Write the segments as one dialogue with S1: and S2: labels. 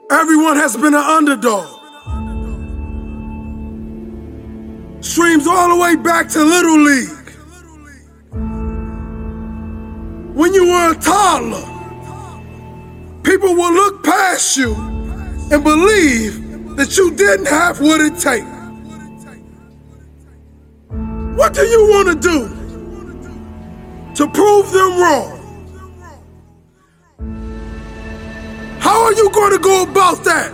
S1: Everyone has been an underdog. Streams all the way back to Little League. When you were a toddler, people will look past you and believe that you didn't have what it takes. What do you want to do to prove them wrong? How are you going to go about that?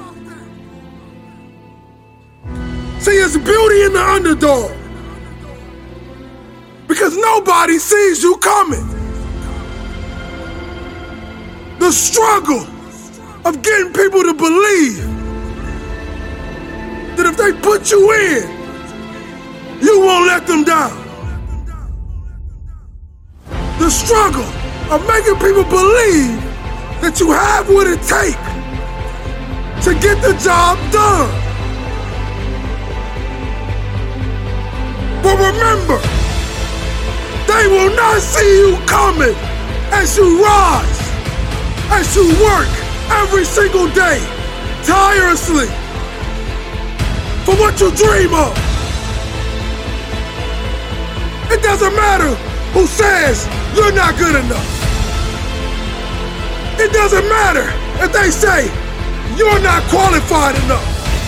S1: See, it's beauty in the underdog. Because nobody sees you coming. The struggle of getting people to believe that if they put you in, you won't let them down. The struggle of making people believe that you have what it takes to get the job done. But remember, they will not see you coming as you rise, as you work every single day, tirelessly, for what you dream of. It doesn't matter who says you're not good enough. It doesn't matter if they say you're not qualified enough.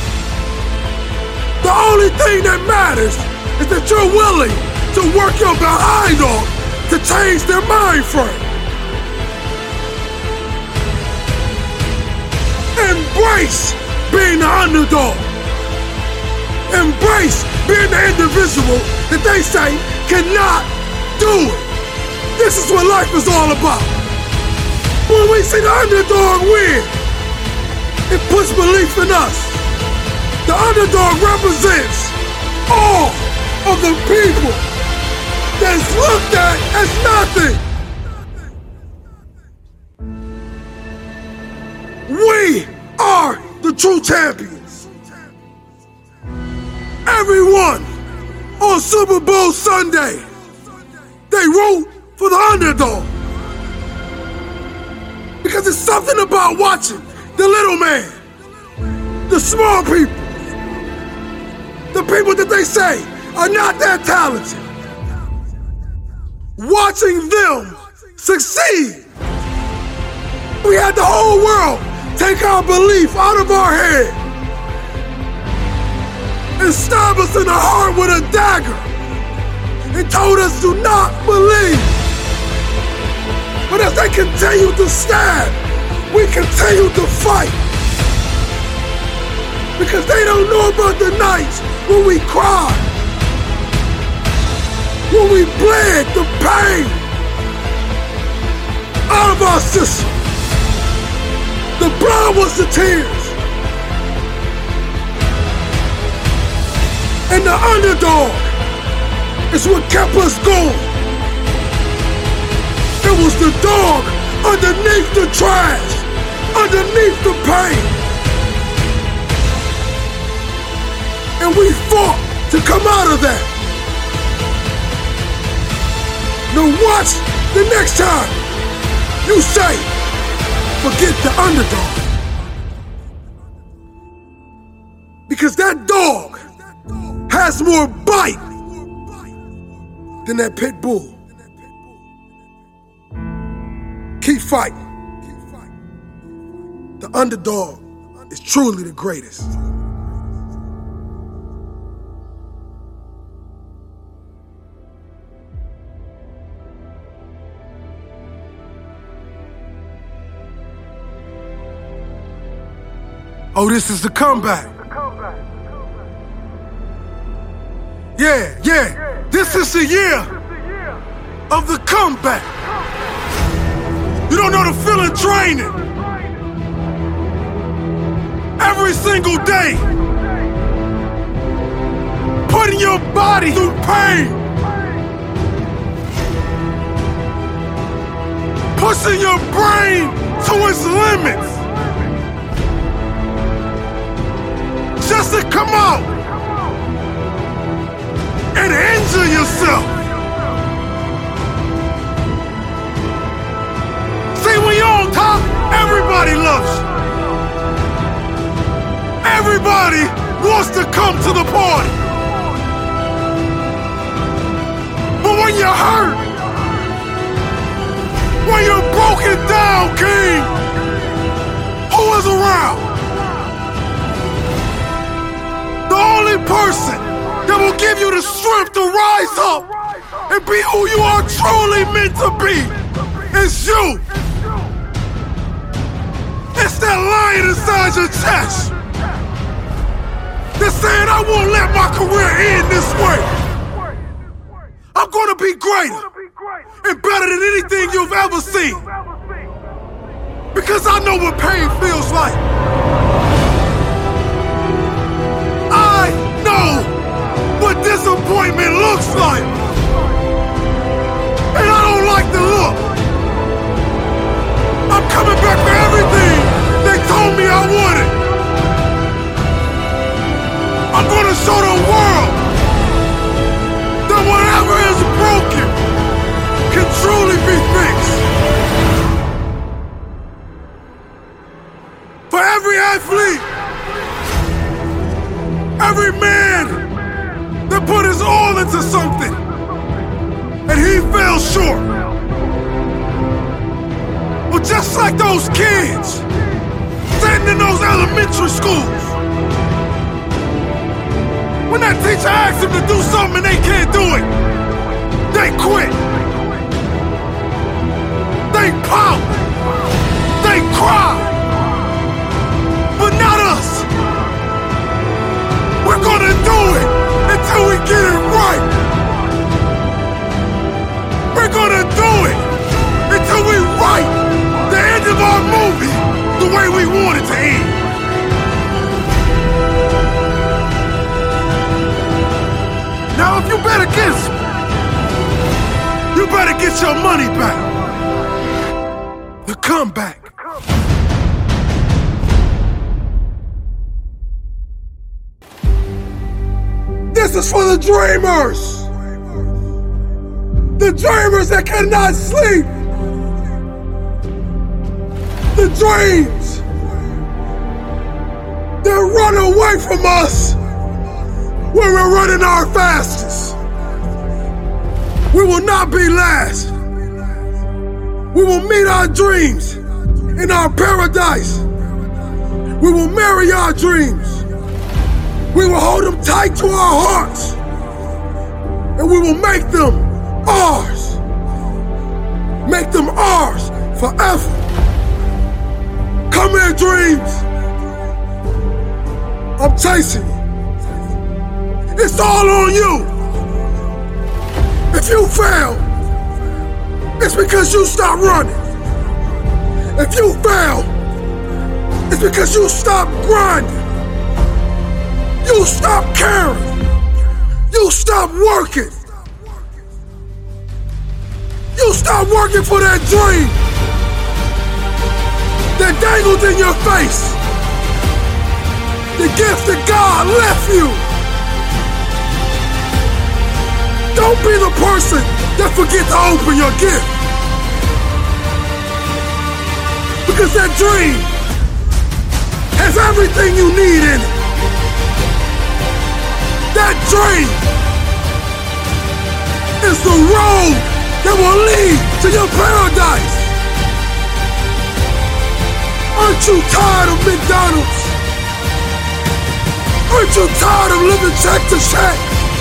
S1: The only thing that matters is that you're willing to work your behind off to change their mind frame. Embrace being the underdog. Embrace being the individual that they say cannot do it. This is what life is all about. When we see the underdog win, it puts belief in us. The underdog represents all of the people that's looked at as nothing. We are the true champions. Everyone on Super Bowl Sunday, they root for the underdog. Because it's something about watching the little man, the small people, the people that they say are not that talented. Watching them succeed. We had the whole world take our belief out of our head and stab us in the heart with a dagger and told us to not believe. But as they continue to stab, we continue to fight. Because they don't know about the nights when we cried, when we bled the pain out of our system. The blood was the tears. And the underdog is what kept us going. It was the dog underneath the trash, underneath the pain. And we fought to come out of that. Now watch the next time you say, forget the underdog. Because that dog has more bite than that pit bull. Keep fighting. The underdog is truly the greatest. Oh, this is the comeback. Yeah. This is the year of the comeback. You don't know the feeling training. Every single day. Putting your body through pain. Pushing your brain to its limits. Just to come out and injure yourself. See, when you're on top, everybody loves you. wants to come to the party. But when you're hurt, when you're broken down, King, who is around? The only person that will give you the strength to rise up and be who you are truly meant to be is you. It's that lion inside your chest that's saying, I won't let my career end this way. I'm gonna be greater and better than anything you've ever seen. Because I know what pain feels like. I know what disappointment looks like. And I don't like the look. I'm coming back for everything they told me I wanted. I'm gonna show the world that whatever is broken can truly be fixed. For every athlete, every man that put his all into something and he fell short. Well, just like those kids sitting in those elementary schools, when that teacher asks them to do something and they can't do it, they quit. They pout. They cry. But not us. We're gonna do it until we get it right. We're gonna do it until we write the end of our movie the way we want it to end. Now if you bet against me, you better get your money back. The comeback. This is for the dreamers. The dreamers that cannot sleep. The dreams that run away from us when we're running our fastest. We will not be last. We will meet our dreams in our paradise. We will marry our dreams. We will hold them tight to our hearts. And we will make them ours. Make them ours forever. Come here, dreams. I'm chasing you. It's all on you. If you fail, it's because you stopped running. If you fail, it's because you stopped grinding. You stopped caring. You stopped working. You stopped working for that dream that dangled in your face. The gift that God left you. Don't be the person that forget to open your gift. Because that dream has everything you need in it. That dream is the road that will lead to your paradise. Aren't you tired of McDonald's? Aren't you tired of living check to check?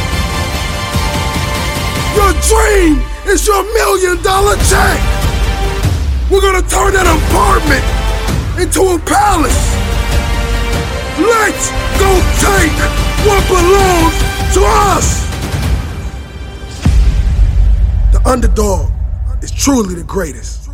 S1: Your dream is your $1 million check. We're gonna turn that apartment into a palace. Let's go take what belongs to us. The underdog is truly the greatest.